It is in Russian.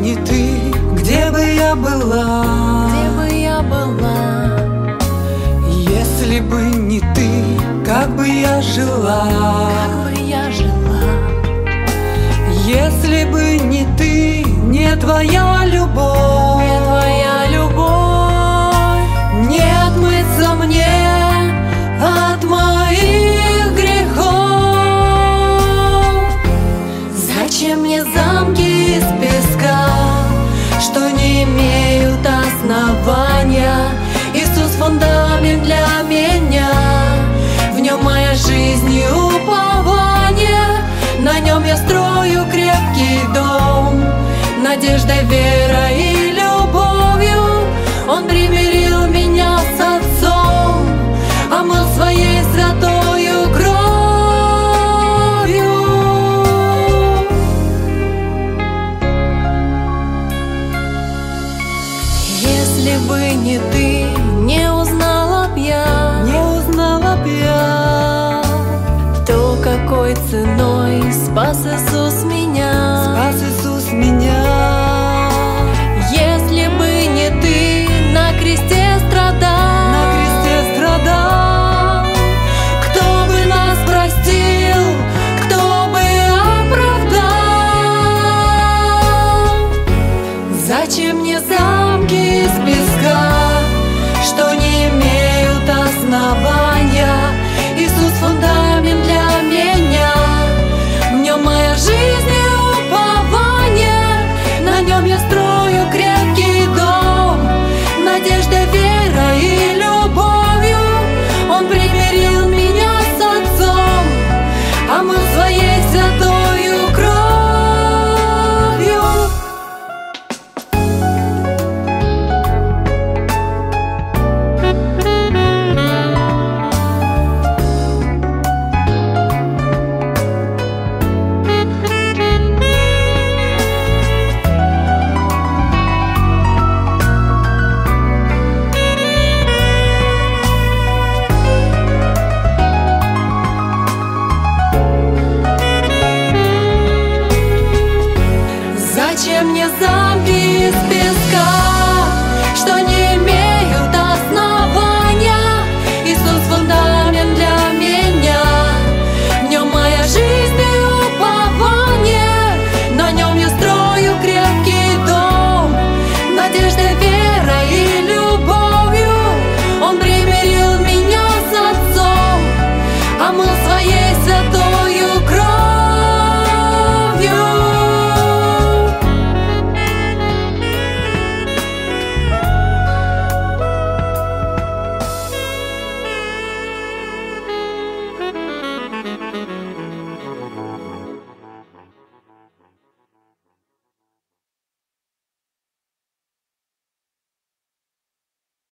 не ты, где бы я была? Где бы я была? Если бы не ты, как бы я жила? Как бы я жила? Если бы не ты, не твоя любовь, Не твоя любовь, не отмыться мне от моих грехов. зачем мне замки из песка, что не имеют основания? Иисус фундамент для меня, в нем моя жизнь и упование. На нем я строю крепкий дом, надеждой, верой и любовью. Он примирил меня с Отцом, омыл своей святою кровью. Если бы не ты, не узнала б я, Не узнала б я, то какой ценой спас Иисус меня. спас Иисус меня. Если бы не ты, на кресте страдал, На кресте страдал, кто бы нас простил, кто бы оправдал? Зачем мне замки из песка, что не имеют основания? Иисус фундамент для меня, в нем моя жизнь и упование. На нем я строю крепкий дом, надеждой, верой и любовью. Он примирил меня с Отцом, омыл своей святою кровью. Зачем мне замки из